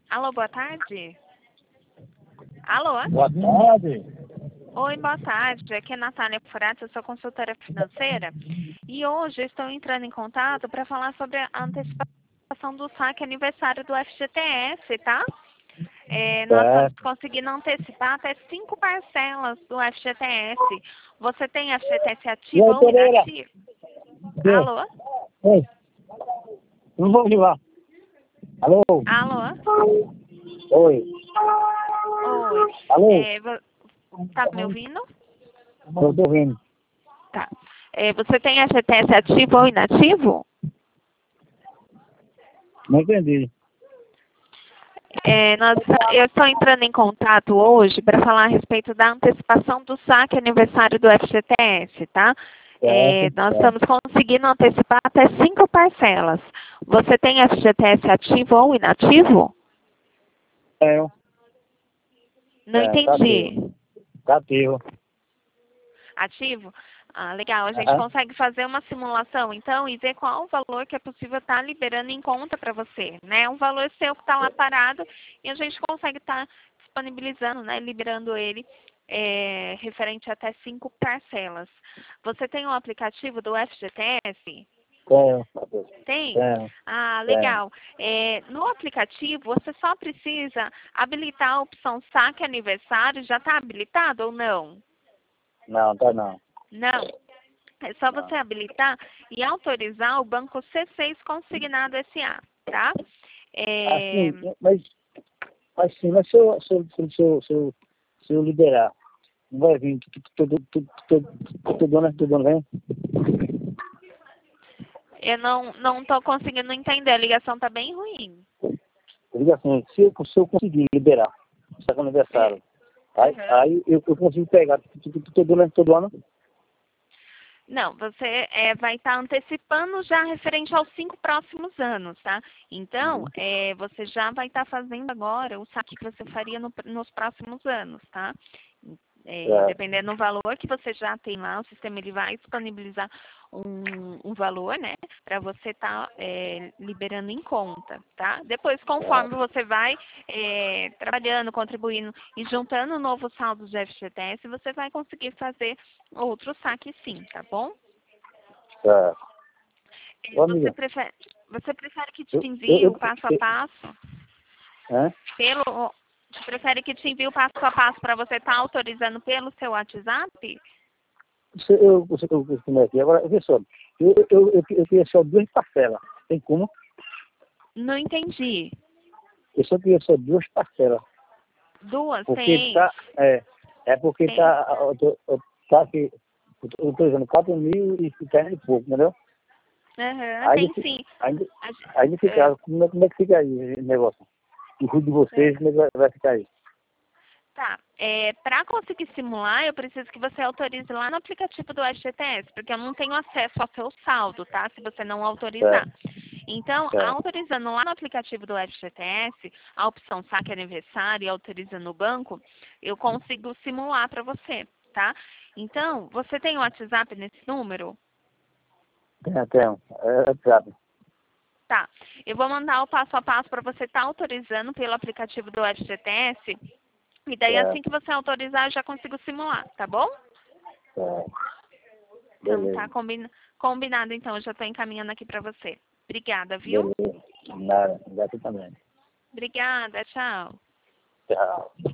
Alô, boa tarde. Alô? Boa tarde. Oi, boa tarde. Aqui é Natália Furati, eu sou consultora financeira. E hoje eu estou entrando em contato para falar sobre a antecipação do saque aniversário do FGTS, tá? Nós estamos conseguindo antecipar até 5 parcelas do FGTS. Você tem FGTS ativo ou inativo? Alô? Oi. Não vou ligar. Alô? Alô? Oi. Oi. Alô? Tá me ouvindo? Eu tô ouvindo. Tá. Você tem FGTS ativo ou inativo? Não entendi. Eu estou entrando em contato hoje para falar a respeito da antecipação do saque aniversário do FGTS, tá? Nós estamos conseguindo antecipar até 5 parcelas. Você tem FGTS ativo ou inativo? Tenho. Não entendi. Tá ativo. Ativo? Ah, legal. A gente consegue fazer uma simulação, então, e ver qual o valor que é possível estar liberando em conta para você, né? Um valor seu que está lá parado e a gente consegue estar disponibilizando, né? Liberando ele referente até 5 parcelas. Você tem um aplicativo do FGTS? Tenho. Tem? Tenho. Ah, legal. No aplicativo, você só precisa habilitar a opção saque aniversário. Já está habilitado ou não? Não, tá não. Não. É só você habilitar e autorizar o Banco C6 Consignado S.A., tá? Mas se eu liberar, não vai vir todo dono vem? Eu não estou conseguindo entender, a ligação está bem ruim. Diga assim, se eu conseguir liberar o saque aniversário, aí eu consigo pegar todo ano? Não, você vai estar antecipando já referente aos 5 próximos anos, tá? Então, você já vai estar fazendo agora o saque que você faria nos próximos anos, tá? Dependendo do valor que você já tem lá, o sistema ele vai disponibilizar um valor, né? Para você estar liberando em conta, tá? Depois, conforme você vai trabalhando, contribuindo e juntando um novo saldo de FGTS, você vai conseguir fazer outro saque sim, tá bom? Você prefere que te envie o passo a passo? Você prefere que te envie o passo a passo para você estar autorizando pelo seu WhatsApp? Como é que é? Agora, vê só, eu queria só 2 parcelas. Tem como? Não entendi. Eu só queria só 2 parcelas. 2? Porque tem. Porque tem. tá aqui, eu tô usando 4 mil e fica e pouco, entendeu? Tem sim. Aí fica, como é que fica aí o negócio? O ruído de vocês, como é que vai ficar aí? Tá. Para conseguir simular, eu preciso que você autorize lá no aplicativo do FGTS, porque eu não tenho acesso ao seu saldo, tá? Se você não autorizar. Então, autorizando lá no aplicativo do FGTS, a opção saque aniversário e autorizando o banco, eu consigo simular para você, tá? Então, você tem o WhatsApp nesse número? Tenho. WhatsApp. Tá. Eu vou mandar o passo a passo para você estar autorizando pelo aplicativo do FGTS. E daí, assim que você autorizar, eu já consigo simular, tá bom? Então, tá combinado, então. Eu já estou encaminhando aqui para você. Obrigada, viu? Beleza. Nada. Obrigado também. Obrigada, tchau. Tchau.